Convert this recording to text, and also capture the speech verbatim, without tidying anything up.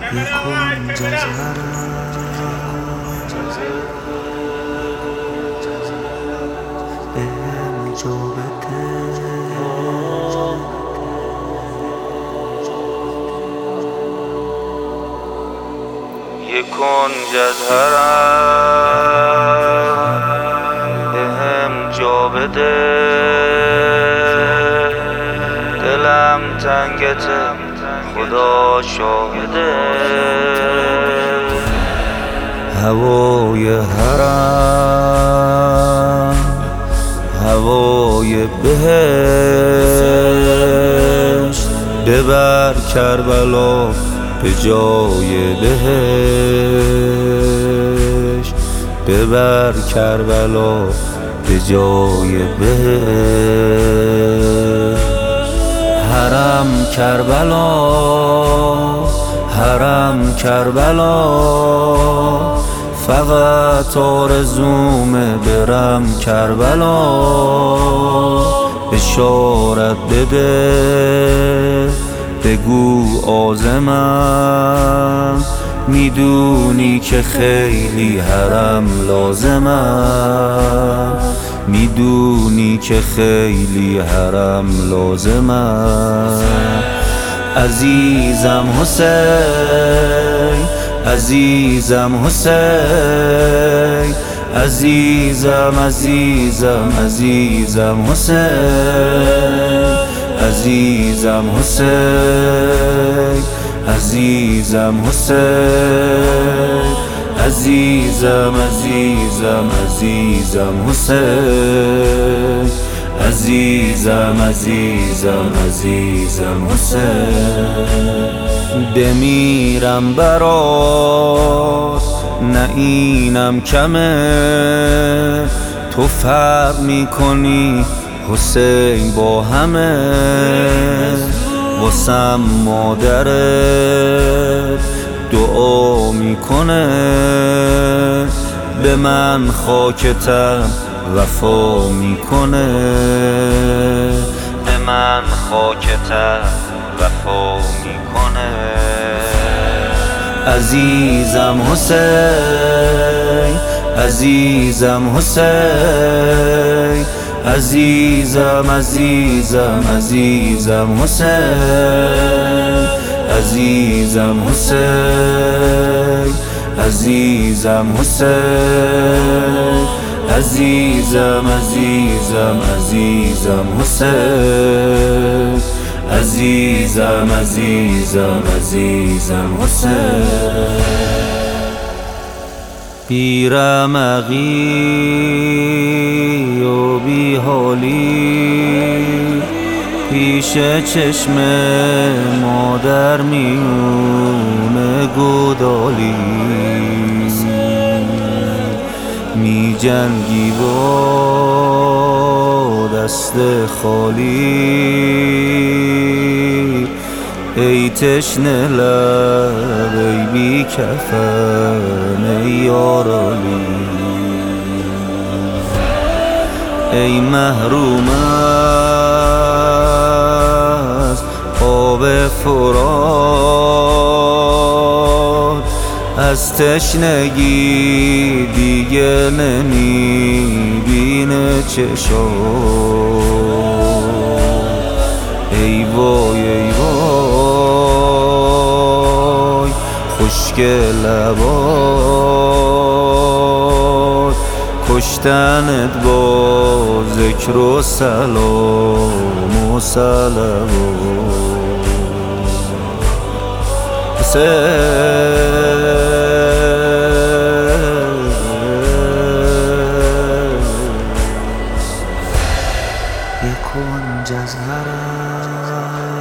کنج از حرم بهم جا بده. یه کنج از حرم بهم جا بده. دلم تنگته خدا شاهده. هوای حرم هوای بهشت، ببر کربلا به جای بهشت، ببر کربلا به جای بهشت. حرم کربلا حرم کربلا، فقط آرزومه برم کربلا. اشارت بده بگو عازمم، میدونی که خیلی حرم لازمم، میدونی که خیلی حرم لازمم. عزیزم حسین عزیزم حسین، عزیزم عزیزم عزیزم حسین، عزیزم حسین عزیزم حسین، عزیزم عزیزم عزیزم حسین، عزیزم عزیزم عزیزم حسین. بمیرم برات نه اینم کمه، تو فرق میکنی حسین با همه. واسم مادرت دعا میکنه، به من خاکتم وفا میکنه، به من خاکتم وفا میکنه. عزیزم حسین عزیزم حسین، عزیزم عزیزم عزیزم حسین، عزیزم حسین عزیزم حسین، عزیزم عزیزم عزیزم حسین، عزیزم عزیزم عزیزم حسین. بی رمقی و بی حالی پیش چشم مادر میونه گودالی، می جنگی با دست خالی. ای تشنه لب ای بی کفن ای یارالی، ای محروم از آب فرات، از تشنگی دیگه نمیبینه چشات. ای وای ای وای خشک لبات، کشتنت با ذکر و سلام و صلوات. یه کنج از حرم